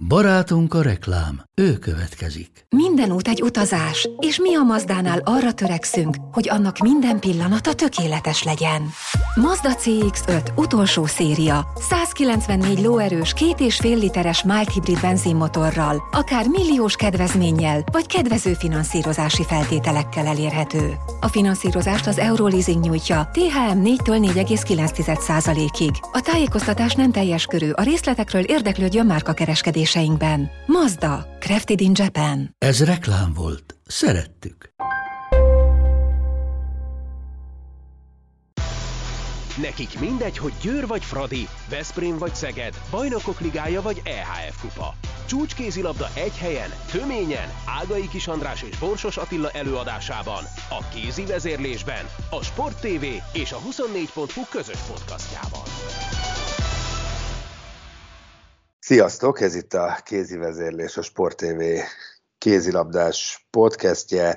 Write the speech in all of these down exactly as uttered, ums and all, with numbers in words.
Barátunk a reklám, ő következik. Minden út egy utazás, és mi a Mazdánál arra törekszünk, hogy annak minden pillanata tökéletes legyen. Mazda cé iksz öt utolsó széria, százkilencvennégy lóerős, két és fél literes mild hibrid benzinmotorral, akár milliós kedvezménnyel, vagy kedvező finanszírozási feltételekkel elérhető. A finanszírozást az Euroleasing nyújtja té há em négytől négy egész kilenc százalékig. A tájékoztatás nem teljes körű, a részletekről érdeklődjön márkakereskedéseinkben. Mazda, crafted in Japan. Ez reklám volt. Szerettük. Nekik mindegy, hogy Győr vagy Fradi, Veszprém vagy Szeged, Bajnokok Ligája vagy é há ef Kupa. Csúcskézilabda egy helyen, töményen, Ágai Kis András és Borsos Attila előadásában, a kézi vezérlésben, a Sport té vé és a huszonnégy pont hu közös podcastjában. Sziasztok, ez itt a Kézi Vezérlés, a Sport té vé kézilabdás podcastje.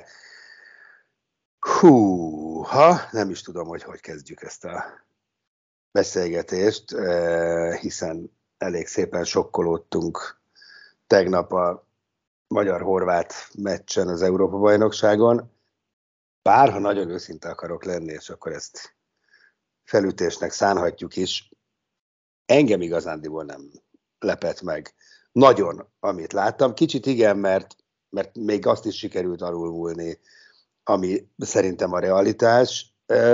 Húha, nem is tudom, hogy hogy kezdjük ezt a beszélgetést, hiszen elég szépen sokkolódtunk tegnap a magyar-horvát meccsen az Európa-bajnokságon. Bár, ha nagyon őszinte akarok lenni, és akkor ezt felütésnek szánhatjuk is, engem igazándiból nem lepett meg nagyon, amit láttam. Kicsit igen, mert, mert még azt is sikerült alulmúlni, ami szerintem a realitás.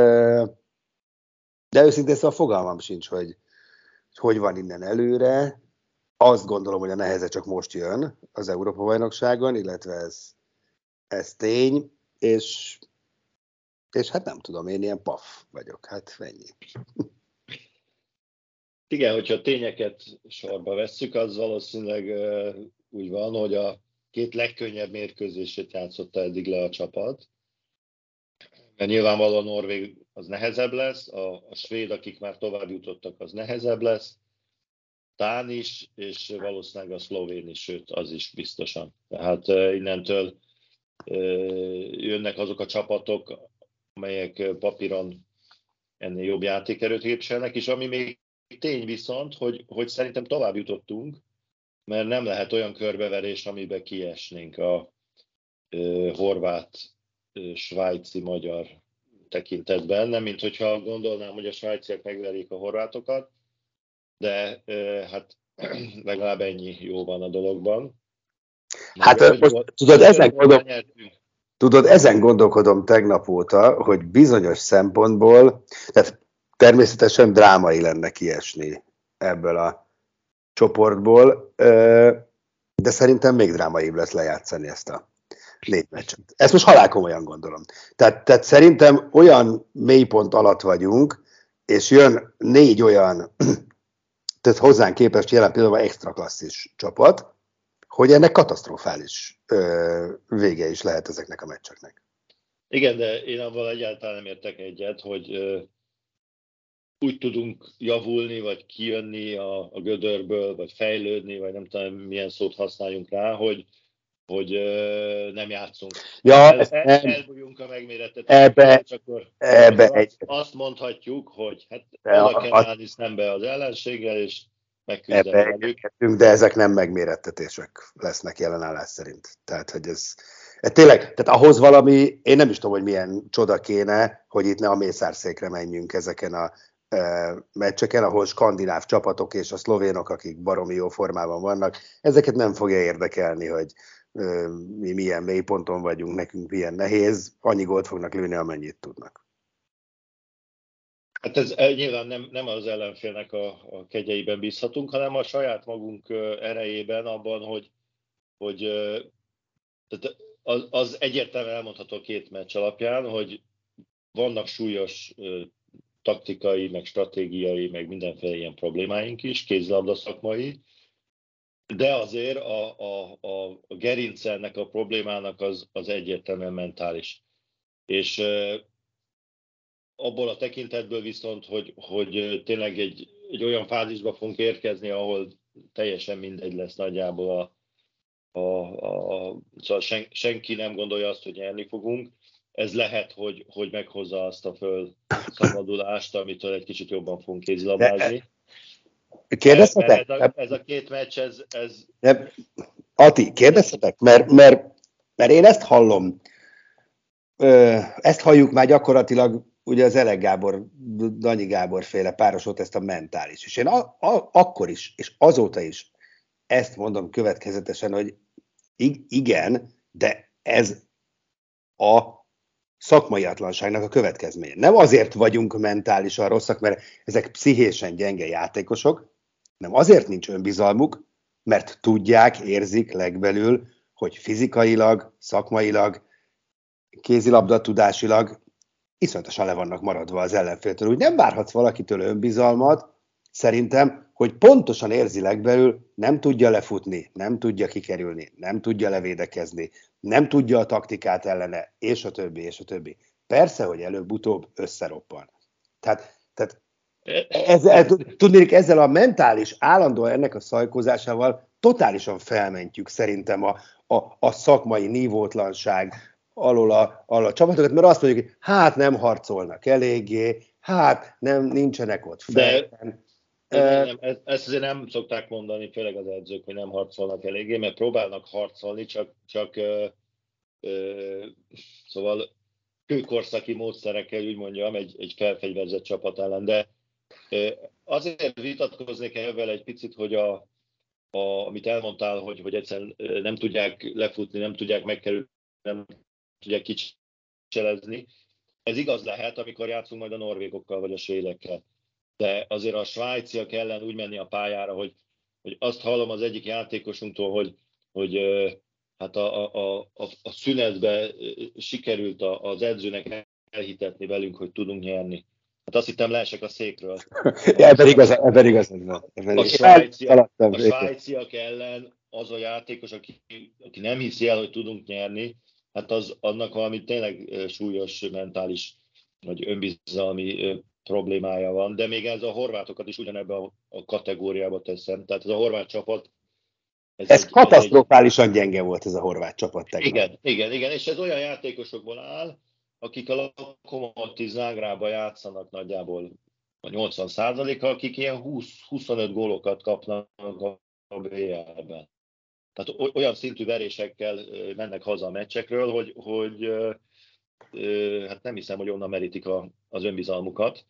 De őszintén szóval fogalmam sincs, hogy hogy van innen előre. Azt gondolom, hogy a neheze csak most jön az Európa-bajnokságon, illetve ez, ez tény, és, és hát nem tudom, én ilyen paf vagyok, hát ennyi. Igen, hogyha tényeket sorba vesszük, az valószínűleg uh, úgy van, hogy a két legkönnyebb mérkőzését játszotta eddig le a csapat. Mert nyilvánvalóan a norvég az nehezebb lesz, a, a svéd, akik már tovább jutottak, az nehezebb lesz, Dán is, és valószínűleg a szlovén is, sőt, az is biztosan. Tehát uh, innentől uh, jönnek azok a csapatok, amelyek papíron ennél jobb játékerőt képviselnek, és ami még tény viszont, hogy, hogy szerintem tovább jutottunk, mert nem lehet olyan körbeverés, amiben kiesnénk a uh, horvát, uh, svájci, magyar tekintetben. Nem, mint hogyha gondolnám, hogy a svájciak megverik a horvátokat, de uh, hát legalább ennyi jó van a dologban. Hát Mert, most, hogy, tudod, ezen gondol... nyertünk. tudod, ezen gondolkodom tegnap óta, hogy bizonyos szempontból, tehát természetesen drámai lenne kiesni ebből a csoportból, de szerintem még drámaibb lesz lejátszani ezt a négy meccset. Ezt most halálkomolyan gondolom. Tehát, tehát szerintem olyan mélypont alatt vagyunk, és jön négy olyan, tehát hozzánk képest jelen pillanatban extra klasszis csapat, hogy ennek katasztrofális vége is lehet ezeknek a meccseknek. Igen, de én abban egyáltalán nem értek egyet, hogy úgy tudunk javulni, vagy kijönni a, a gödörből, vagy fejlődni, vagy nem tudom, milyen szót használjunk rá, hogy, hogy uh, nem játszunk. Ja, el, el, el, elbújjunk a megmérettetésben, és akkor, ebbe akkor egy, azt, azt mondhatjuk, hogy hát De oda a- kell a- állni szembe az ellenséggel, és megküzdeni ebbe velük. egyetértünk, de ezek nem megmérettetések lesznek jelenállás szerint. Tehát, hogy ez, ez tényleg, tehát ahhoz valami, én nem is tudom, hogy milyen csoda kéne, hogy itt ne a mészárszékre menjünk ezeken a meccseken, ahol skandináv csapatok és a szlovénok, akik baromi jó formában vannak, ezeket nem fogja érdekelni, hogy mi milyen mélyponton vagyunk, nekünk milyen nehéz, annyi gólt fognak lőni, amennyit tudnak. Hát ez nyilván nem, nem az ellenfélnek a, a kegyeiben bízhatunk, hanem a saját magunk erejében abban, hogy, hogy tehát az, az egyértelműen elmondható két meccs alapján, hogy vannak súlyos taktikai, meg stratégiai, meg mindenféle ilyen problémáink is, kézilabda szakmai, de azért a, a, a, a gerince ennek a problémának az, az egyértelműen mentális. És e, abból a tekintetből viszont, hogy, hogy tényleg egy, egy olyan fázisba fogunk érkezni, ahol teljesen mindegy lesz nagyjából a, a, a szóval sen, senki nem gondolja azt, hogy nyerni fogunk. Ez lehet, hogy, hogy meghozza azt a fölszabadulást, amitől egy kicsit jobban fogunk kézilabdázni. Kérdezhetek? Ez a, ez a két meccs, ez... ez... Nem. Ati, kérdezhetek? Mert, mert, mert én ezt hallom. Ezt halljuk már gyakorlatilag ugye az Elek Gábor, Danyi Gábor féle párosot, ezt a mentális. És én a, a, akkor is, és azóta is ezt mondom következetesen, hogy igen, de ez a szakmaiatlanságnak a következménye. Nem azért vagyunk mentálisan rosszak, mert ezek pszichésen gyenge játékosok, nem azért nincs önbizalmuk, mert tudják, érzik legbelül, hogy fizikailag, szakmailag, kézilabdatudásilag iszonyatosan le vannak maradva az ellenféltől. Úgy nem várhatsz valakitől önbizalmat, szerintem, hogy pontosan érzi legbelül, nem tudja lefutni, nem tudja kikerülni, nem tudja levédekezni, nem tudja a taktikát ellene, és a többi, és a többi. Persze, hogy előbb-utóbb összeroppan. Tehát, tehát ezzel, tudnék, ezzel a mentális, állandóan ennek a szajkozásával totálisan felmentjük szerintem a, a, a szakmai nívótlanság alól a, alól a csapatokat, mert azt mondjuk, hogy hát nem harcolnak eléggé, hát nem, nincsenek ott fel. De nem, nem, ezt azért nem szokták mondani, főleg az edzők, hogy nem harcolnak eléggé, mert próbálnak harcolni, csak, csak ö, ö, szóval kőkorszaki módszerekkel, úgy mondjam, egy, egy felfegyverzett csapat ellen, de ö, azért vitatkoznék ebben egy picit, hogy a, a, amit elmondtál, hogy, hogy egyszerűen nem tudják lefutni, nem tudják megkerülni, nem tudják kicselezni. Ez igaz lehet, amikor játszunk majd a norvégokkal vagy a svédekkel. De azért a svájciak ellen úgy menni a pályára, hogy, hogy azt hallom az egyik játékosunktól, hogy, hogy hát a, a, a, a szünetben sikerült az edzőnek elhitetni velünk, hogy tudunk nyerni. Hát azt hittem, leesek a székről. Ja, ebben igaz, ebben igaz. Ebben a, svájciak, a svájciak ellen az a játékos, aki, aki nem hiszi el, hogy tudunk nyerni, hát az annak valami tényleg súlyos mentális vagy önbizalmi problémája van, de még ez a horvátokat is ugyanebben a, a kategóriába teszem. Tehát ez a horvát csapat... Ez, ez egy, katasztrofálisan egy... gyenge volt ez a horvát csapat tegnap. Igen, igen, igen, és ez olyan játékosokból áll, akik a Lokomotív Zágrában játszanak nagyjából a nyolcvan százaléka, akik ilyen húsz-huszonöt gólokat kapnak a bé el-ben. Tehát olyan szintű verésekkel mennek haza a meccsekről, hogy, hogy hát nem hiszem, hogy onnan merítik a, az önbizalmukat,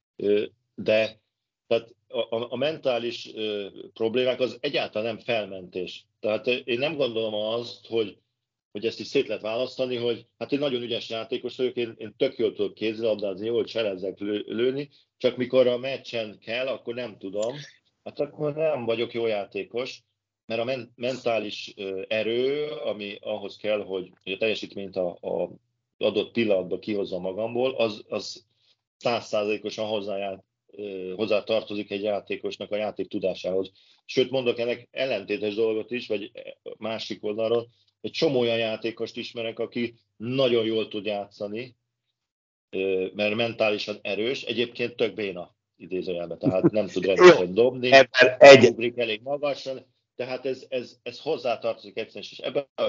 de tehát a, a mentális problémák az egyáltalán nem felmentés. Tehát én nem gondolom azt, hogy, hogy ezt is szét lehet választani, hogy hát én nagyon ügyes játékos vagyok, én, én tök jól tudok kézilabdázni, jól cselezzek lő, lőni, csak mikor a meccsen kell, akkor nem tudom, hát akkor nem vagyok jó játékos, mert a men- mentális erő, ami ahhoz kell, hogy a teljesítményt a, a adott pillanatban kihozza magamból, az, az száz százalékosan hozzá, hozzá tartozik egy játékosnak a játék tudásához. Sőt, mondok ennek ellentétes dolgot is, vagy másik oldalról, egy csomó olyan játékost ismerek, aki nagyon jól tud játszani, mert mentálisan erős, egyébként tök béna idézőjelben, tehát nem tud rendesen dobni, nem ugrik elég magasan, tehát ez, ez, ez hozzátartozik egyszerűen, és ebben a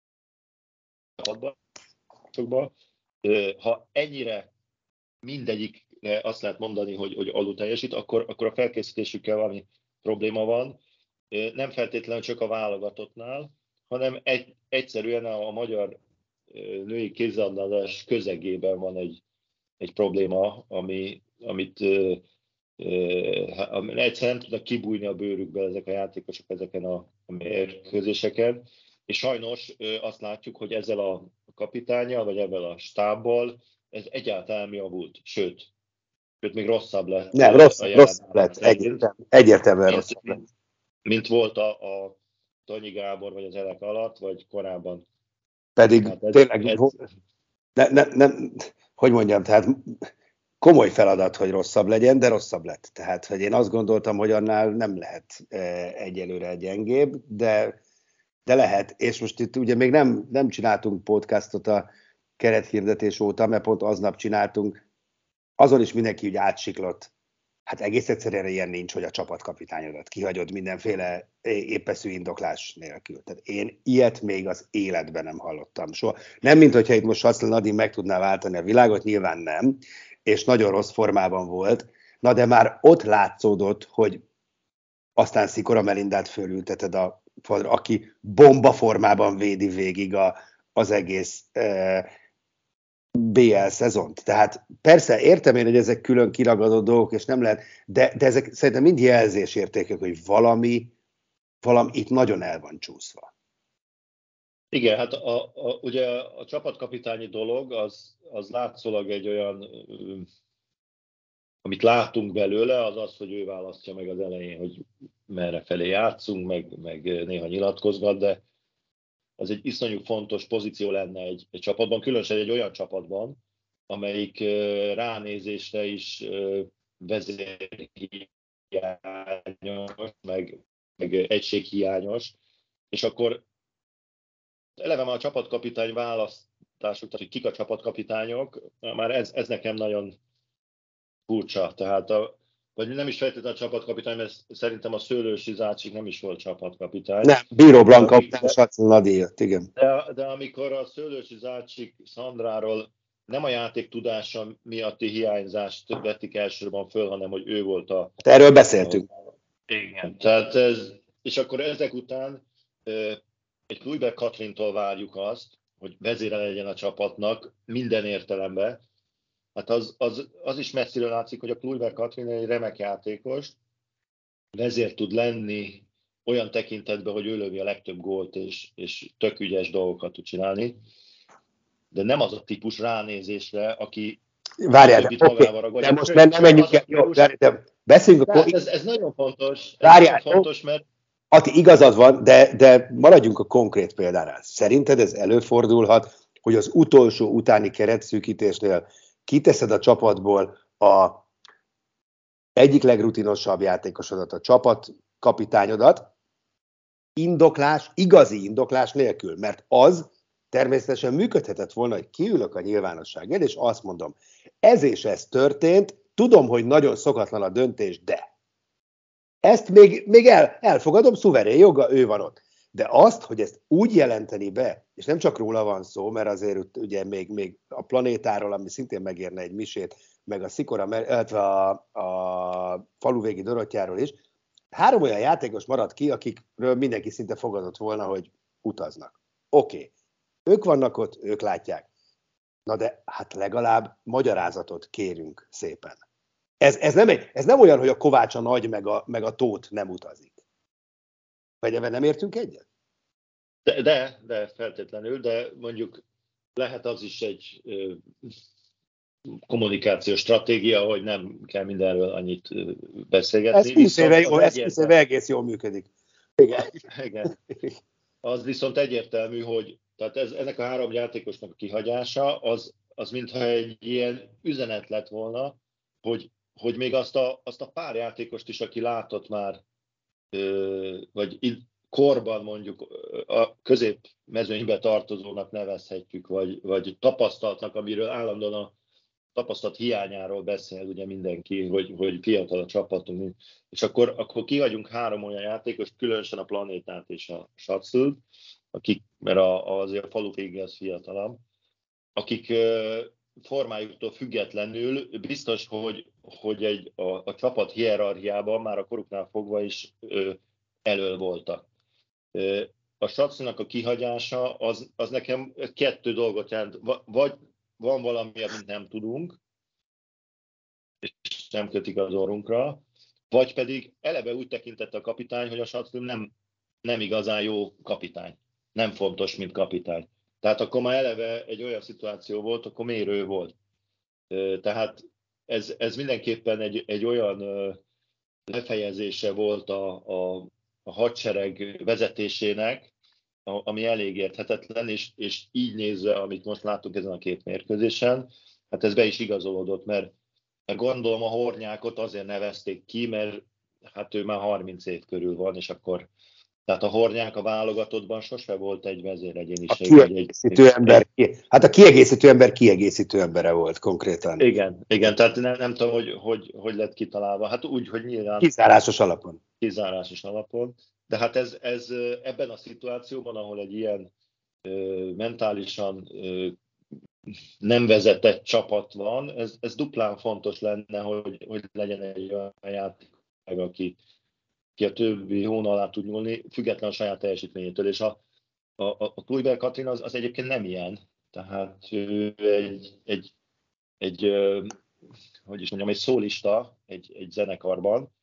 csapatban, ha ennyire mindegyik azt lehet mondani, hogy, hogy alul teljesít, akkor, akkor a felkészítésükkel valami probléma van. Nem feltétlenül csak a válogatottnál, hanem egy, egyszerűen a, a magyar női kézilabdázás közegében van egy, egy probléma, ami, amit uh, egyszerűen nem tudnak kibújni a bőrükbe ezek a játékosok ezeken a, a mérkőzéseken. És sajnos uh, azt látjuk, hogy ezzel a kapitánnyal, vagy ebben a stábbal ez egyáltalán mi javult, sőt, sőt, még rosszabb lett. Nem, rossz, rosszabb lett, egyértelműen, egyértelműen rosszabb lett. Mint volt a, a Danyi Gábor, vagy az Elek alatt, vagy korábban. Pedig hát ez, tényleg, ez... Ne, ne, ne, hogy mondjam, tehát komoly feladat, hogy rosszabb legyen, de rosszabb lett. Tehát, hogy én azt gondoltam, hogy annál nem lehet egyelőre gyengébb, de, de lehet. És most itt ugye még nem, nem csináltunk podcastot a kerethirdetés óta, mert pont aznap csináltunk, azon is mindenki úgy átsiklott. Hát egész egyszerűen ilyen nincs, hogy a csapatkapitányodat kihagyod mindenféle épeszű indoklás nélkül. Tehát én ilyet még az életben nem hallottam soha. Nem, mint hogyha itt most Hasszl Nadin meg tudná váltani a világot, nyilván nem, és nagyon rossz formában volt. Na de már ott látszódott, hogy aztán Szikora Melindát fölülteted a falra, aki bomba formában védi végig a, az egész e, bé el szezont. Tehát persze értem én, hogy ezek külön kiragadott dolgok, és nem lehet, de, de ezek szerintem mind jelzésértékek, hogy valami, valami itt nagyon el van csúszva. Igen, hát a, a, ugye a csapatkapitányi dolog az, az látszólag egy olyan, amit látunk belőle, az az, hogy ő választja meg az elején, hogy merre felé játszunk, meg, meg néha nyilatkozgat, de az egy iszonyú fontos pozíció lenne egy, egy csapatban, különösen egy olyan csapatban, amelyik ránézésre is vezérhiányos, meg, meg egységhiányos, és akkor eleve már a csapatkapitány választásuk, tehát hogy kik a csapatkapitányok, már ez, ez nekem nagyon furcsa. Tehát a, vagy nem is feltétlenül a csapatkapitány, mert szerintem a Szőlősi Zácsik nem is volt csapatkapitány. Nem, Bíró Blanka után Sacon díjat, igen. De, de amikor a Szőlősi Zácsik Szandráról nem a játék tudása miatti hiányzást vetik elsősorban föl, hanem hogy ő volt a... Erről beszéltünk. A, igen, tehát ez, és akkor ezek után egy Kluivert Katrintól várjuk azt, hogy vezére legyen a csapatnak minden értelemben. Hát az, az, az is messziről látszik, hogy a Kluivert Katrin egy remek játékos, vezér tud lenni olyan tekintetben, hogy ő lövi a legtöbb gólt, és, és tök ügyes dolgokat tud csinálni. De nem az a típus ránézésre, aki... Várjál, de, okay, de most nem, nem menjünk el. Jó, de, de beszéljünk a... Ez, ez nagyon fontos. Ez Várjál, nagyon fontos, mert... Ati, igazad van, de, de maradjunk a konkrét példánál. Szerinted ez előfordulhat, hogy az utolsó utáni keretszűkítésnél kiteszed a csapatból a egyik legrutinosabb játékosodat, a csapatkapitányodat, indoklás, igazi indoklás nélkül, mert az természetesen működhetett volna, hogy kiülök a nyilvánosság elé, és azt mondom, ez és ez történt, tudom, hogy nagyon szokatlan a döntés, de ezt még, még el, elfogadom, szuverén joga, ő van ott. De azt, hogy ezt úgy jelenteni be, és nem csak róla van szó, mert azért ugye még, még a planétáról, ami szintén megérne egy misét, meg a Szikora, illetve a, a faluvégi Dorottyáról is, három olyan játékos maradt ki, akikről mindenki szinte fogadott volna, hogy utaznak. Oké, okay. Ők vannak ott, ők látják. Na de hát legalább magyarázatot kérünk szépen. Ez, ez, nem, egy, ez nem olyan, hogy a Kovács a Nagy meg a, meg a Tóth nem utazik. Vagy ebben nem értünk egyet? De, de, de feltétlenül, de mondjuk lehet az is egy ö, kommunikációs stratégia, hogy nem kell mindenről annyit ö, beszélgetni. Ez húsz éve, jó, ez húsz éve egész jól működik. Igen. Igen. Az viszont egyértelmű, hogy tehát ez, ennek a három játékosnak a kihagyása, az, az mintha egy ilyen üzenet lett volna, hogy, hogy még azt a, azt a pár játékost is, aki látott már, ö, vagy korban mondjuk a középmezőnybe tartozónak nevezhetjük, vagy, vagy tapasztaltnak, amiről állandóan a tapasztalat hiányáról beszél ugye mindenki, hogy, hogy fiatal a csapatunk. És akkor, akkor kihagyunk három olyan játékost, különösen a Planétát és a Saclt, akik, mert a, azért a falu vége az fiatalabb, akik formájuktól függetlenül biztos, hogy, hogy egy, a, a csapat hierarchiában már a koruknál fogva is ö, elől voltak. Ö, a Saclnak a kihagyása az, az nekem kettő dolgot jelent. Vagy van valami, amit nem tudunk, és nem kötik az orrunkra, vagy pedig eleve úgy tekintette a kapitány, hogy a Sacl nem, nem igazán jó kapitány. Nem fontos, mint kapitány. Tehát akkor már eleve egy olyan szituáció volt, akkor mérő volt. Tehát ez, ez mindenképpen egy, egy olyan lefejezése volt a, a, a hadsereg vezetésének, ami elég érthetetlen, és, és így nézve, amit most láttuk ezen a két mérkőzésen, hát ez be is igazolódott, mert, mert gondolom a Hornyákot azért nevezték ki, mert hát ő már harminc év körül van, és akkor tehát a Hornyák a válogatottban sose volt egy vezéregyéniség. A kiegészítő egy, ember, egy, hát a kiegészítő ember kiegészítő embere volt konkrétan. Igen, igen, tehát nem, nem tudom, hogy, hogy hogy lett kitalálva. Hát úgy, hogy nyilván... Kizárásos alapon. Kizárásos alapon. De hát ez, ez ebben a szituációban, ahol egy ilyen ö, mentálisan ö, nem vezetett csapat van, ez, ez duplán fontos lenne, hogy, hogy legyen egy olyan játék, aki ki a többi hóna alá tud nyúlni, független a saját teljesítményétől, és a, a, a Kluivert Katrin az, az egyébként nem ilyen, tehát ő egy, egy, egy, egy hogy is mondjam, egy szólista egy, egy zenekarban,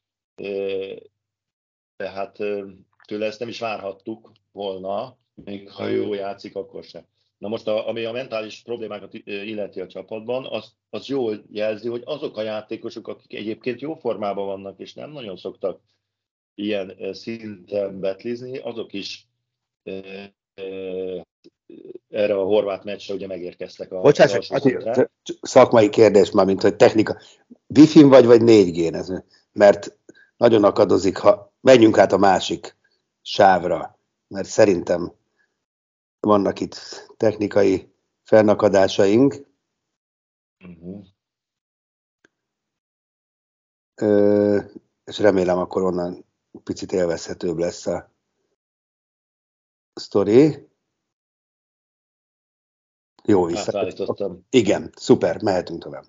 tehát tőle ezt nem is várhattuk volna, még ha jó játszik, akkor sem. Na most, a, ami a mentális problémákat illeti a csapatban, az, az jól jelzi, hogy azok a játékosok, akik egyébként jó formában vannak, és nem nagyon szoktak ilyen szinten betlizni, azok is e, e, erre a horvát meccsre ugye megérkeztek a Bocsássak, szakmai kérdés már, mint hogy technika. Wi-Fi-n vagy, vagy négy gén ez? Mert nagyon akadozik, ha menjünk át a másik sávra, mert szerintem vannak itt technikai fennakadásaink. Uh-huh. Ö, és remélem akkor onnan picit élvezhetőbb lesz a sztori. Jó, vissza. Igen, szuper, mehetünk tovább.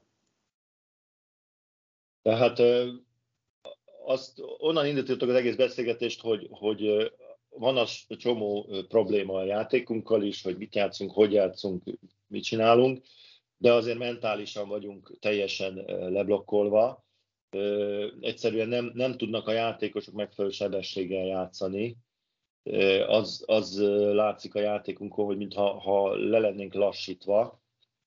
Tehát azt onnan indítottuk az egész beszélgetést, hogy, hogy van az csomó probléma a játékunkkal is, hogy mit játszunk, hogy játszunk, mit csinálunk, de azért mentálisan vagyunk teljesen leblokkolva. Egyszerűen nem, nem tudnak a játékosok megfelelő sebességgel játszani. Az, az látszik a játékunkon, hogy mintha ha le lennénk lassítva,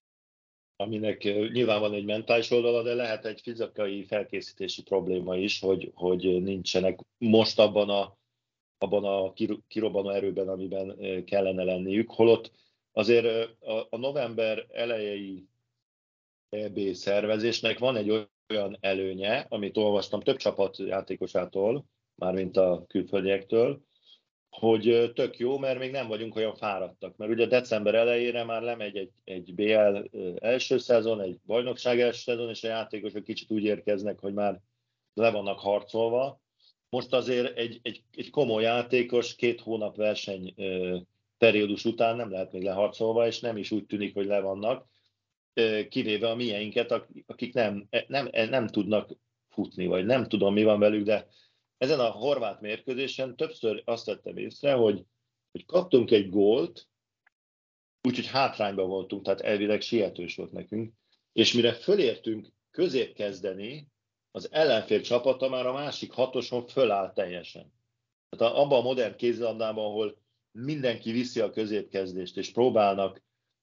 aminek nyilván van egy mentális oldala, de lehet egy fizikai felkészítési probléma is, hogy, hogy nincsenek most abban a, abban a kirobbanó erőben, amiben kellene lenniük. Holott azért a, a november elejei é bé szervezésnek van egy olyan előnye, amit olvastam több csapat játékosától, mármint a külföldiektől, hogy tök jó, mert még nem vagyunk olyan fáradtak. Mert ugye december elejére már lemegy egy, egy bé el első szezon, egy bajnokság első szezon, és a játékosok kicsit úgy érkeznek, hogy már le vannak harcolva. Most azért egy, egy, egy komoly játékos két hónap verseny periódus után nem lehet még leharcolva, és nem is úgy tűnik, hogy le vannak, kivéve a mieinket, akik nem, nem, nem tudnak futni, vagy nem tudom, mi van velük, de ezen a horvát mérkőzésen többször azt vettem észre, hogy, hogy kaptunk egy gólt, úgyhogy hátrányban voltunk, tehát elvileg sietős volt nekünk, és mire fölértünk közép kezdeni, az ellenfél csapata már a másik hatoson föláll teljesen. Tehát abban a modern kézilabdában, ahol mindenki viszi a középkezdést, és próbálnak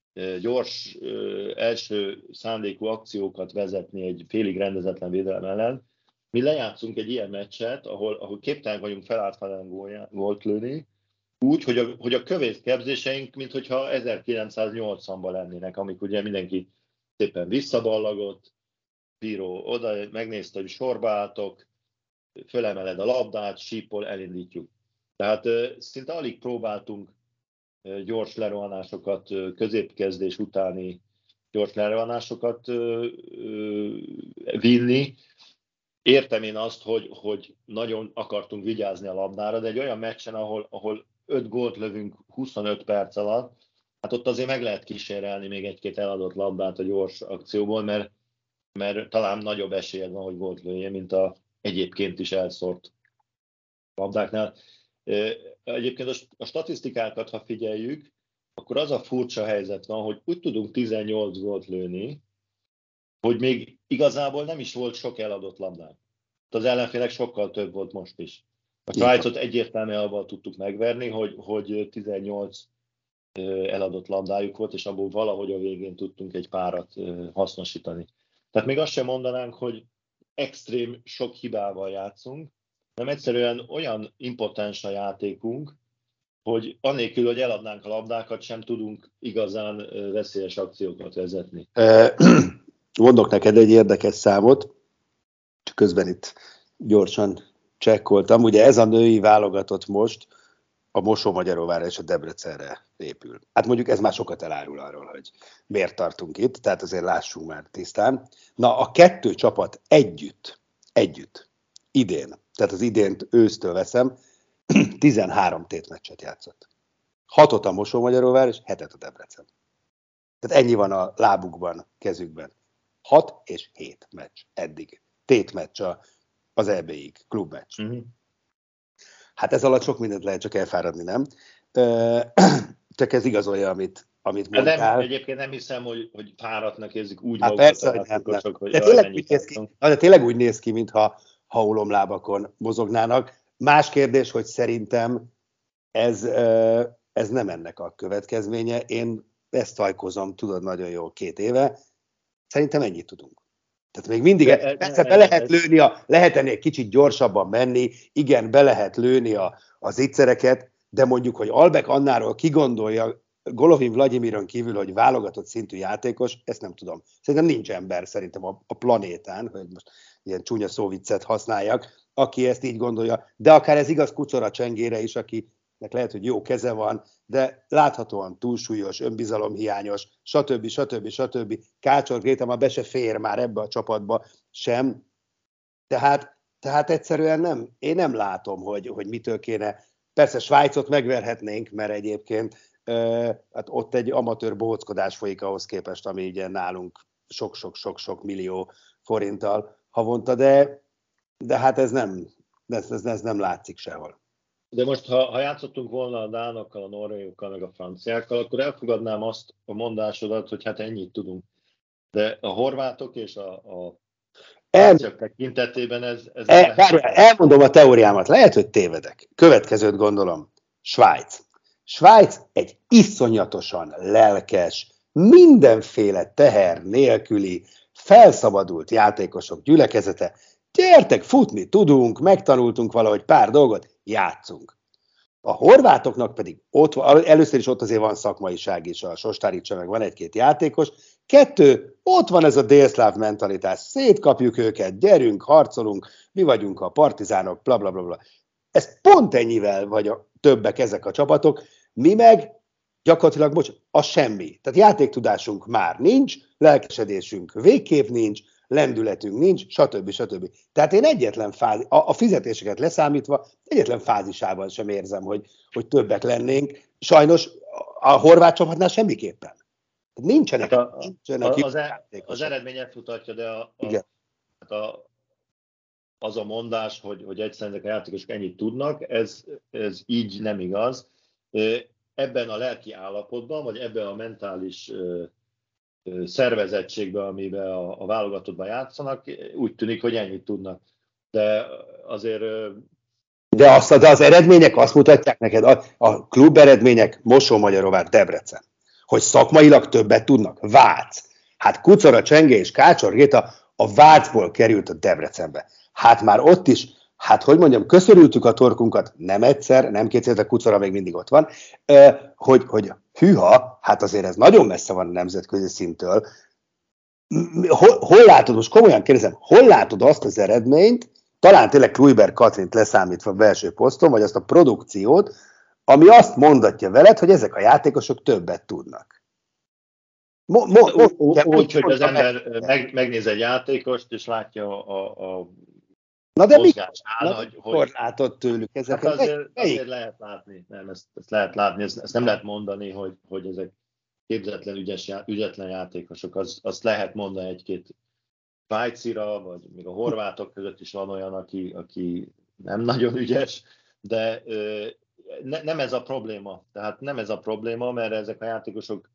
gyors első szándékú akciókat vezetni egy félig rendezetlen védelem ellen, mi lejátszunk egy ilyen meccset, ahol, ahol képtelenek vagyunk felálltfelen gólt lőni, úgy, hogy a, hogy a középképzéseink, mintha ezerkilencszáznyolcvanban lennének, amik ugye mindenki szépen visszaballagott, bíró oda megnézte, hogy sorba álltok, fölemeled a labdát, sípol, elindítjuk. Tehát szinte alig próbáltunk gyors lerohanásokat, középkezdés utáni gyors lerohanásokat vinni. Értem én azt, hogy, hogy nagyon akartunk vigyázni a labdára, de egy olyan meccsen, ahol, ahol öt gólt lövünk huszonöt perc alatt, hát ott azért meg lehet kísérelni még egy-két eladott labdát a gyors akcióból, mert, mert talán nagyobb esélyed van, hogy gólt lőjél, mint a egyébként is elszórt labdáknál. Egyébként a statisztikákat, ha figyeljük, akkor az a furcsa helyzet van, hogy úgy tudunk tizennyolc gólt lőni, hogy még igazából nem is volt sok eladott labdánk. Az ellenfélek sokkal több volt most is. A Svájcot egyértelműen abban tudtuk megverni, hogy, hogy tizennyolc eladott labdájuk volt, és abból valahogy a végén tudtunk egy párat hasznosítani. Tehát még azt sem mondanánk, hogy extrém sok hibával játszunk, hanem egyszerűen olyan impotens a játékunk, hogy anélkül, hogy eladnánk a labdákat, sem tudunk igazán veszélyes akciókat vezetni. Mondok neked egy érdekes számot, csak közben itt gyorsan csekkoltam. Ugye ez a női válogatott most a Mosonmagyaróvára és a Debrecenre épül. Hát mondjuk ez már sokat elárul arról, hogy miért tartunk itt, tehát azért lássunk már tisztán. Na, a kettő csapat együtt, együtt, idén, tehát az idént ősztől veszem, tizenhárom tétmeccset játszott. Hatot a Mosonmagyaróvár és hetet a Debrecen. Tehát ennyi van a lábukban, kezükben. Hat és hét meccs eddig. Tétmeccs az é bé-ig, klubmeccs. Uh-huh. Hát ez alatt sok mindent lehet csak elfáradni, nem? Csak ez igazolja, amit, amit mondtál. Nem, egyébként nem hiszem, hogy, hogy fáradtnak érzik úgy hát magukat persze, a játékosok, hogy de tényleg, úgy néz ki, de tényleg úgy néz ki, mintha ha ulomlábakon mozognának. Más kérdés, hogy szerintem ez, ez nem ennek a következménye. Én ezt tajkozom, tudod nagyon jól két éve. Szerintem ennyit tudunk. Tehát még mindig, de, persze be lehet lőni, a, lehet ennél kicsit gyorsabban menni, igen, be lehet lőni a, az ígyszereket, de mondjuk, hogy Albek Annáról kigondolja Golovin Vladimiron kívül, hogy válogatott szintű játékos, ezt nem tudom. Szerintem nincs ember szerintem a, a planétán, hogy most ilyen csúnya szóviccet használjak, aki ezt így gondolja, de akár ez igaz Kucora Csengére is, akinek lehet, hogy jó keze van, de láthatóan túlsúlyos, önbizalomhiányos, stb. stb. stb. Kácsor Gréta már be se fér már ebbe a csapatba sem. Tehát, tehát egyszerűen nem, én nem látom, hogy, hogy mitől kéne. Persze Svájcot megverhetnénk, mert egyébként uh, hát ott egy amatőr bohóckodás folyik ahhoz képest, ami ugye nálunk sok-sok-sok-sok millió forinttal havonta, de, de hát ez nem, ez, ez, ez nem látszik sehol. De most, ha, ha játszottunk volna a dánokkal, a norvégokkal, meg a franciákkal, akkor elfogadnám azt a mondásodat, hogy hát ennyit tudunk. De a horvátok és a, a franciák tekintetében ez... ez el, várjál, elmondom a teóriámat, lehet, hogy tévedek. Következőt gondolom. Svájc. Svájc egy iszonyatosan lelkes, mindenféle teher nélküli, felszabadult játékosok gyülekezete. Gyertek, futni tudunk, megtanultunk valahogy pár dolgot, játszunk. A horvátoknak pedig ott van, először is ott azért van szakmaiság is, a Sostáricsa meg van egy-két játékos. Kettő, ott van ez a délszláv mentalitás, szétkapjuk őket, gyerünk, harcolunk, mi vagyunk a partizánok, bla bla bla bla. Ez pont ennyivel vagy a többek ezek a csapatok, mi meg gyakorlatilag, bocs, a semmi. Tehát játéktudásunk már nincs, lelkesedésünk végképp nincs, lendületünk nincs, stb. stb. Tehát én egyetlen fázis, a, a fizetéseket leszámítva, egyetlen fázisában sem érzem, hogy, hogy többek lennénk. Sajnos a horvát csapatnál semmiképpen. Nincsenek. Hát a, nincsenek a, az, e, az eredményet mutatja, de a, a, a, az a mondás, hogy, hogy egyszerűen ezek a játékosok ennyit tudnak, ez, ez így nem igaz. Ebben a lelki állapotban, vagy ebben a mentális szervezettségben, amiben a, a válogatottban játszanak, úgy tűnik, hogy ennyit tudnak. De azért... De, azt, de az eredmények azt mutatják neked, a, a klub eredmények Mosó-Magyaróvár, Debrecen, hogy szakmailag többet tudnak. Vác. Hát Kucora Csenge és Kácsor Géta a Vácból került a Debrecenbe. Hát már ott is, hát hogy mondjam, köszörültük a torkunkat, nem egyszer, nem kétszer, de Kucora még mindig ott van, hogy, hogy hűha, hát azért ez nagyon messze van a nemzetközi szinttől. Hol, hol látod, most komolyan kérdezem, hol látod azt az eredményt, talán tényleg Kluiber Katrint leszámítva belső poszton, vagy azt a produkciót, ami azt mondatja veled, hogy ezek a játékosok többet tudnak. Mo, mo, mo, úgy, úgy, hogy az ember meg, megnéz egy játékost, és látja a, a Na de mozgásnál, hogy... Mikor látod tőlük ezeket? Hát azért, azért lehet látni, nem, ezt, ezt lehet látni, ezt, ezt nem lehet mondani, hogy, hogy ezek képzetlen, ügyes, ügyetlen játékosok, az, azt lehet mondani egy-két svájcira, vagy még a horvátok között is van olyan, aki, aki nem nagyon ügyes, de ne, nem ez a probléma. Tehát nem ez a probléma, mert ezek a játékosok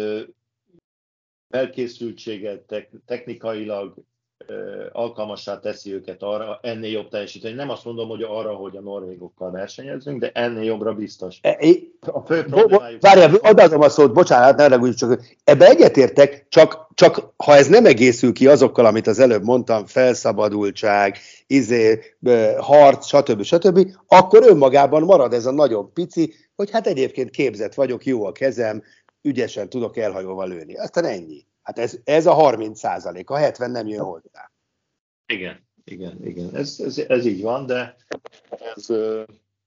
felkészültséget, technikailag alkalmassá teszi őket arra, ennél jobb teljesíteni. Nem azt mondom, hogy arra, hogy a norvégokkal versenyezzünk, de ennél jobbra biztos. A fő problémájuk... Várjál, adom a szót, bocsánat, ne ragudj, csak ebbe egyetértek, csak, csak ha ez nem egészül ki azokkal, amit az előbb mondtam, felszabadultság, izé, harc, stb. stb., akkor önmagában marad ez a nagyon pici, hogy hát egyébként képzett vagyok, jó a kezem, ügyesen tudok elhajolva lőni. Aztán ennyi. Hát ez, ez a harminc százalék, a hetven nem jön hozzá. Igen, igen, igen. Ez, ez, ez így van, de ez... Uh...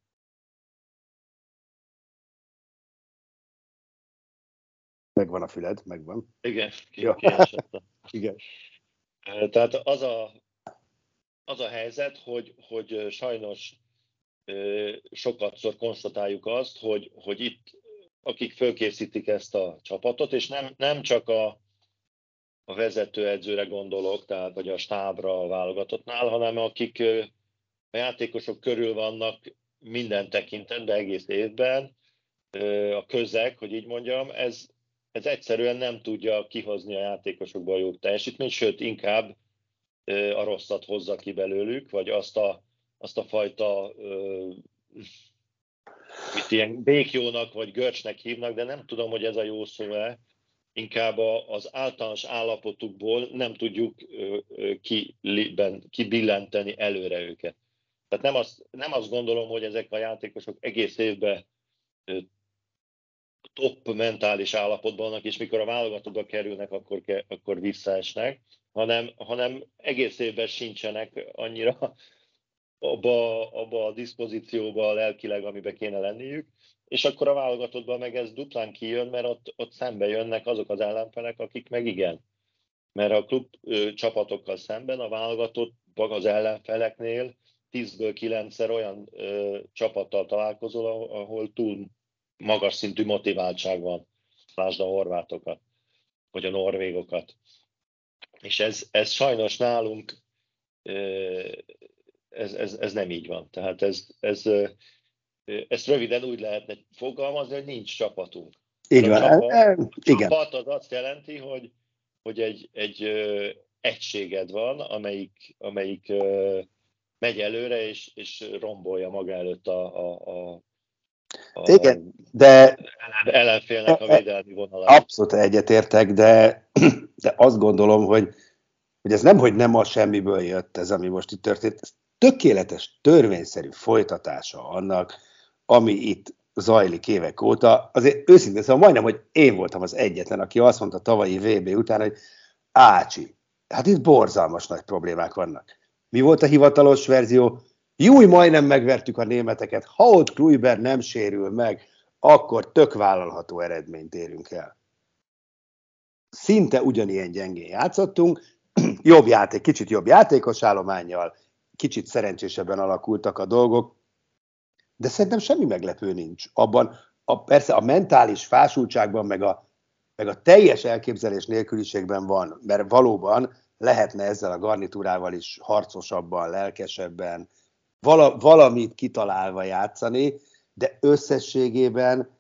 Megvan a füled, megvan. Igen, kiesett. Igen. Tehát az a, az a helyzet, hogy, hogy sajnos sokatszor konstatáljuk azt, hogy, hogy itt, akik fölkészítik ezt a csapatot, és nem, nem csak a a vezetőedzőre gondolok, tehát vagy a stábra a válogatottnál, hanem akik a játékosok körül vannak, minden tekintetben, egész évben a közeg, hogy így mondjam, ez, ez egyszerűen nem tudja kihozni a játékosokból a jó teljesítményt, sőt, inkább a rosszat hozza ki belőlük, vagy azt a, azt a fajta, mit ilyen békjónak vagy görcsnek hívnak, de nem tudom, hogy ez a jó szó-e, inkább az általános állapotukból nem tudjuk kibillenteni előre őket. Tehát nem azt, nem azt gondolom, hogy ezek a játékosok egész évben top mentális állapotban vannak, és mikor a válogatottba kerülnek, akkor, akkor visszaesnek, hanem, hanem egész évben sincsenek annyira abba, abba a diszpozícióba lelkileg, amiben kéne lenniük, és akkor a válogatottban meg ez duplán kijön, mert ott, ott szembe jönnek azok az ellenfelek, akik meg igen. Mert a klub ö, csapatokkal szemben a válogatottban az ellenfeleknél tízből kilencszer olyan ö, csapattal találkozol, ahol túl magas szintű motiváltság van. Lásd a horvátokat, vagy a norvégokat. És ez, ez sajnos nálunk ö, ez, ez, ez nem így van. Tehát ez, ez, ezt röviden úgy lehetne fogalmazni, hogy nincs csapatunk. Így van. A csapat, Igen. csapat az azt jelenti, hogy, hogy egy, egy ö, egységed van, amelyik, amelyik ö, megy előre, és, és rombolja maga előtt a, a, a, a Igen, de ellenfélnek a védelmi vonalát. Abszolút egyetértek, de, de azt gondolom, hogy, hogy ez nem, hogy nem a semmiből jött ez, ami most itt történt, ez tökéletes, törvényszerű folytatása annak, ami itt zajlik évek óta. Azért őszintén, szóval majdnem, hogy én voltam az egyetlen, aki azt mondta tavalyi vé bé után, hogy ácsi, hát itt borzalmas nagy problémák vannak. Mi volt a hivatalos verzió? Júj, majdnem megvertük a németeket, ha ott Kluivert nem sérül meg, akkor tök vállalható eredményt érünk el. Szinte ugyanilyen gyengén játszottunk, jobb játék, kicsit jobb játékos állománnyal, kicsit szerencsésebben alakultak a dolgok, de szerintem semmi meglepő nincs. Abban a, persze a mentális fásultságban, meg a, meg a teljes elképzelés nélküliségben van, mert valóban lehetne ezzel a garnitúrával is harcosabban, lelkesebben, vala, valamit kitalálva játszani, de összességében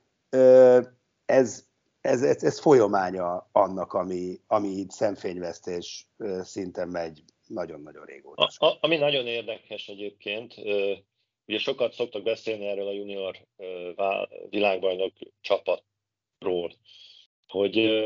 ez, ez, ez, ez folyamánya annak, ami, ami itt szemfényvesztés szinten megy nagyon-nagyon régóta. A, a, ami nagyon érdekes egyébként, ugye sokat szoktak beszélni erről a junior világbajnok csapatról, hogy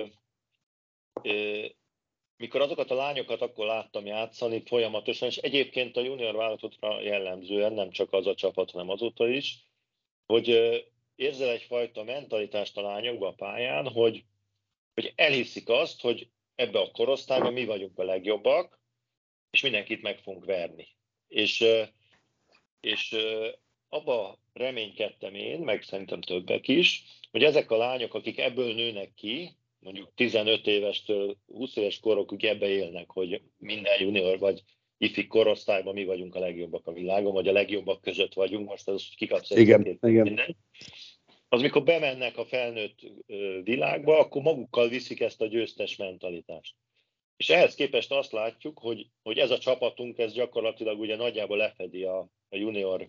mikor azokat a lányokat akkor láttam játszani folyamatosan, és egyébként a junior válogatottra jellemzően, nem csak az a csapat, hanem azóta is, hogy érzel egyfajta mentalitást a lányokba a pályán, hogy, hogy elhiszik azt, hogy ebbe a korosztályban mi vagyunk a legjobbak, és mindenkit meg fogunk verni. És, és abba reménykedtem én, meg szerintem többek is, hogy ezek a lányok, akik ebből nőnek ki, mondjuk tizenöt évestől húsz éves korokig ebbe élnek, hogy minden junior vagy ifi korosztályban mi vagyunk a legjobbak a világon, vagy a legjobbak között vagyunk, most az kikapsz igen, igen. minden. Az, mikor bemennek a felnőtt világba, akkor magukkal viszik ezt a győztes mentalitást. És ehhez képest azt látjuk, hogy, hogy ez a csapatunk, ez gyakorlatilag ugye nagyjából lefedi a, a junior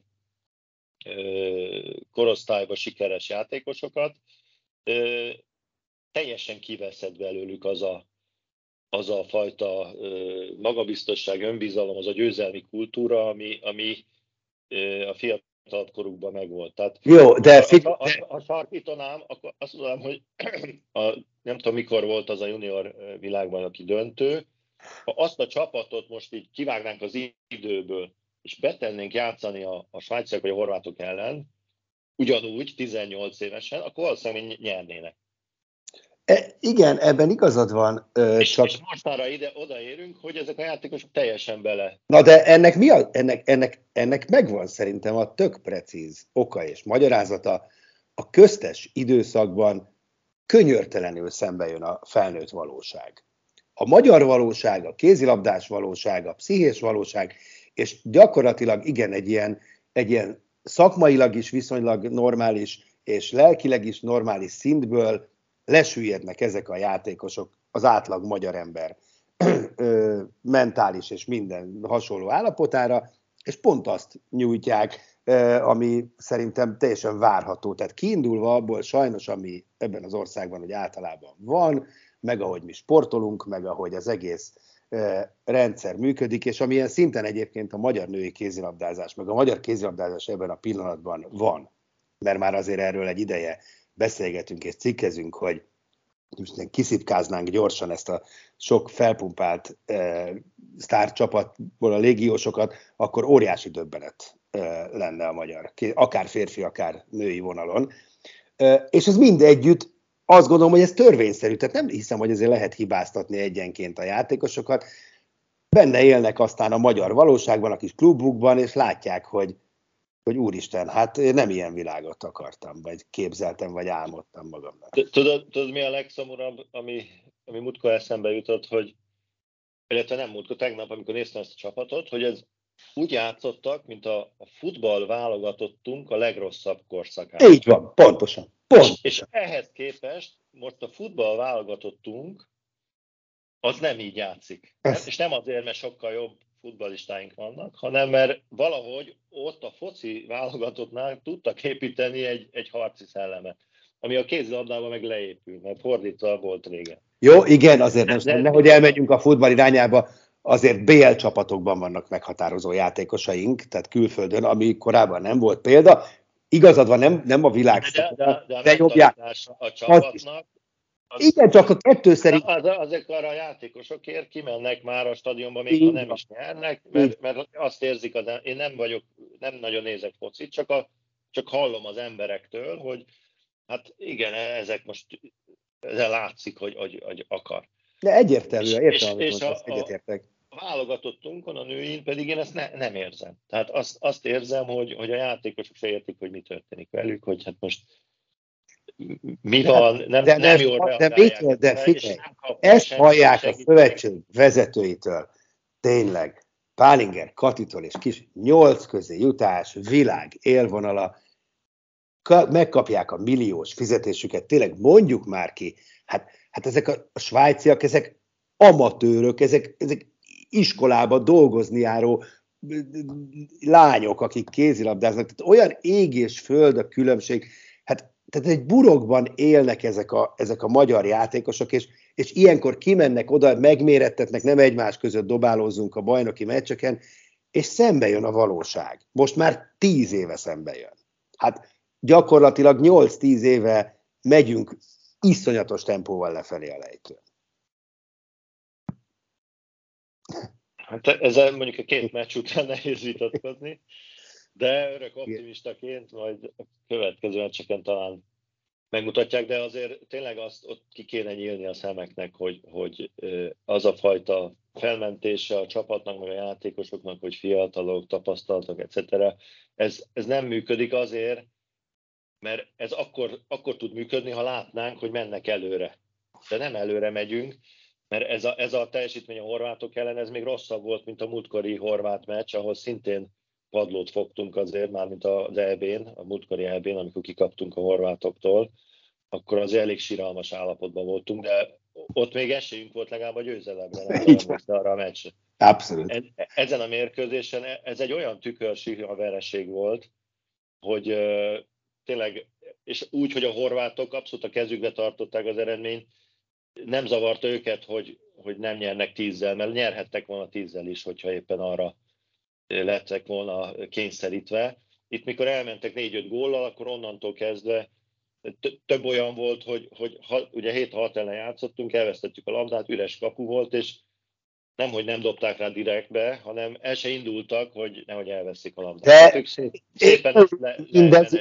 ö, korosztályba sikeres játékosokat. Ö, teljesen kiveszed belőlük az a, az a fajta ö, magabiztosság, önbizalom, az a győzelmi kultúra, ami, ami ö, a fiatalabb korukban megvolt. Tehát, jó, de... Ha, ha, ha sarkítanám, akkor azt mondanám, hogy a, nem tudom, mikor volt az a junior világbajnoki döntő, ha azt a csapatot most így kivágnánk az időből, és betennénk játszani a, a svájciak vagy a horvátok ellen, ugyanúgy, tizennyolc évesen, akkor valószínűleg nyernének. E, igen, ebben igazad van. Ö, és, csak... és mostanra ide odaérünk, hogy ezek a játékosok teljesen bele. Na de ennek, mi a, ennek, ennek, ennek megvan szerintem a tök precíz oka és magyarázata. A köztes időszakban könyörtelenül szembe jön a felnőtt valóság. A magyar valóság, a kézilabdás valóság, a pszichés valóság, és gyakorlatilag igen, egy ilyen, egy ilyen szakmailag is viszonylag normális, és lelkileg is normális szintből lesüllyednek ezek a játékosok az átlag magyar ember mentális és minden hasonló állapotára, és pont azt nyújtják, ami szerintem teljesen várható. Tehát kiindulva abból sajnos, ami ebben az országban, hogy általában van, meg ahogy mi sportolunk, meg ahogy az egész rendszer működik, és amilyen szinten egyébként a magyar női kézilabdázás, meg a magyar kézilabdázás ebben a pillanatban van, mert már azért erről egy ideje beszélgetünk és cikkezünk, hogy most kiszipkáznánk gyorsan ezt a sok felpumpált e, sztárcsapatból a légiósokat, akkor óriási döbbenet e, lenne a magyar, akár férfi, akár női vonalon. E, és ez mind együtt, azt gondolom, hogy ez törvényszerű, tehát nem hiszem, hogy ezért lehet hibáztatni egyenként a játékosokat. Benne élnek aztán a magyar valóságban, a kis klubukban, és látják, hogy, hogy úristen, hát nem ilyen világot akartam, vagy képzeltem, vagy álmodtam magamnak. Tudod, tudod mi a legszomorúbb, ami, ami múltkor eszembe jutott, hogy, illetve nem múltkor, tegnap, amikor néztem ezt a csapatot, hogy ez úgy játszottak, mint a, a futball válogatottunk a legrosszabb korszakában. Így van, pontosan. pontosan. És, és ehhez képest most a futball válogatottunk, az nem így játszik. Ez. És nem azért, mert sokkal jobb futballistáink vannak, hanem mert valahogy ott a foci válogatottnál tudtak építeni egy, egy harci szellemet, ami a kézilabdában meg leépül, mert fordítva volt régen. Jó, igen, azért most nem, nehogy elmegyünk a futball irányába, azért bé el csapatokban vannak meghatározó játékosaink, tehát külföldön, ami korábban nem volt példa. Igazad van, nem, nem a világ de, de, de, de a de mentalitás a csapatnak, az, igen, csak a kettő szerint... Az, azok arra a játékosokért kimennek már a stadionba, még ha nem is nyernek, mert, mert azt érzik, az, én nem vagyok, nem nagyon nézek focit, csak, a, csak hallom az emberektől, hogy hát igen, ezek most ezzel látszik, hogy, hogy, hogy akar. De egyértelmű, értem, és, és a, egyetértek. A válogatottunkon, a nőin pedig én ezt ne, nem érzem. Tehát azt, azt érzem, hogy, hogy a játékosok se értik, hogy mi történik velük, hogy hát most mi van, nem, de, nem de, jól reagálják. De, de figyelj, ezt hallják a szövetség vezetőitől. Tényleg, Pálinger Katitól és Kis nyolc közé jutás, világ élvonala, megkapják a milliós fizetésüket, tényleg mondjuk már ki, hát, hát ezek a, a svájciak, ezek amatőrök, ezek, ezek iskolába dolgozni járó lányok, akik kézilabdáznak, tehát olyan ég és föld a különbség, hát tehát egy burokban élnek ezek a, ezek a magyar játékosok, és, és ilyenkor kimennek oda, megmérettetnek, nem egymás között dobálózzunk a bajnoki meccseken, és szembe jön a valóság. Most már tíz éve szembe jön. Hát gyakorlatilag nyolc-tíz éve megyünk iszonyatos tempóval lefelé a lejtőn. Hát ezzel mondjuk a két meccs után nehéz vitatkozni, de örök optimistaként majd a következő meccseken talán megmutatják, de azért tényleg azt ott ki kéne nyílni a szemeknek, hogy, hogy az a fajta felmentése a csapatnak, meg a játékosoknak, hogy fiatalok, tapasztalatok, et cetera. Ez, ez nem működik azért, mert ez akkor, akkor tud működni, ha látnánk, hogy mennek előre. De nem előre megyünk, mert ez a, ez a teljesítmény a horvátok ellen, ez még rosszabb volt, mint a múltkori horvát meccs, ahol szintén padlót fogtunk azért, mármint az é bén, a múltkori é bén, amikor kikaptunk a horvátoktól, akkor azért elég siralmas állapotban voltunk, de ott még esélyünk volt legalább a győzelemre, nem tudom, arra a meccsre. Abszolút. E, ezen a mérkőzésen ez egy olyan tükörsíha vereség volt, hogy uh, tényleg, és úgy, hogy a horvátok abszolút a kezükbe tartották az eredményt, nem zavarta őket, hogy, hogy nem nyernek tízzel, mert nyerhettek volna tízzel is, hogyha éppen arra lettek volna kényszerítve. Itt mikor elmentek négy-öt góllal, akkor onnantól kezdve több olyan volt, hogy, hogy ha, ugye hét hat ellen játszottunk, elvesztettük a labdát, üres kapu volt, és nem, hogy nem dobták rá direktbe, hanem el se indultak, hogy nehogy elveszik a labdát. De ők szép, szépen ezt le, mindez,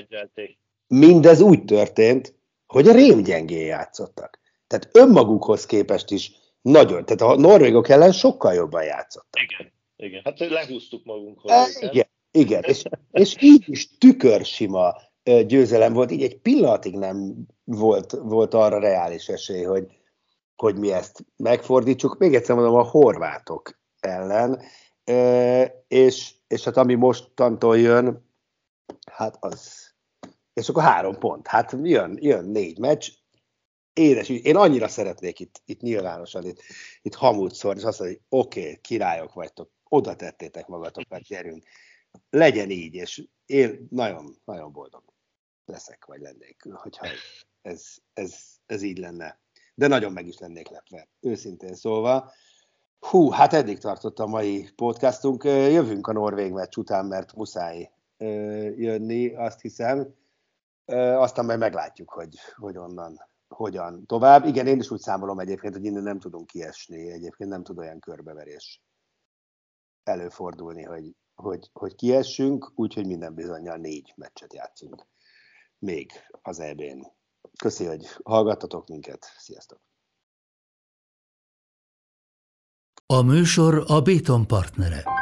mindez úgy történt, hogy a rémgyengén játszottak. Tehát önmagukhoz képest is nagyon, tehát a norvégok ellen sokkal jobban játszottak. Igen, igen. Hát lehúztuk magunkhoz. E, igen, igen. És, és így is tükörsima győzelem volt, így egy pillanatig nem volt, volt arra reális esély, hogy, hogy mi ezt megfordítsuk. Még egyszer mondom, a horvátok ellen, e, és, és hát ami mostantól jön, hát az, és akkor három pont. Hát jön, jön négy meccs, édes, én annyira szeretnék itt, itt nyilvánosan, itt, itt hamut szórni, és azt mondani, hogy oké, okay, királyok vagytok, oda tettétek magatokat, gyerünk. legyen így, és én nagyon, nagyon boldog leszek, vagy lennék, hogyha ez, ez, ez így lenne. De nagyon meg is lennék lepve, őszintén szólva. Hú, hát eddig tartott a mai podcastunk. Jövünk a norvég meccs után, mert muszáj jönni, azt hiszem. Aztán majd meglátjuk, hogy, hogy onnan hogyan tovább. Igen, én is úgy számolom egyébként, hogy innen nem tudunk kiesni. Egyébként nem tud olyan körbeverés előfordulni, hogy, hogy, hogy kiessünk, úgyhogy minden bizonnyal négy meccset játszunk még az é bén. Köszi, hogy hallgattatok minket. Sziasztok! A műsor a Béton partnere.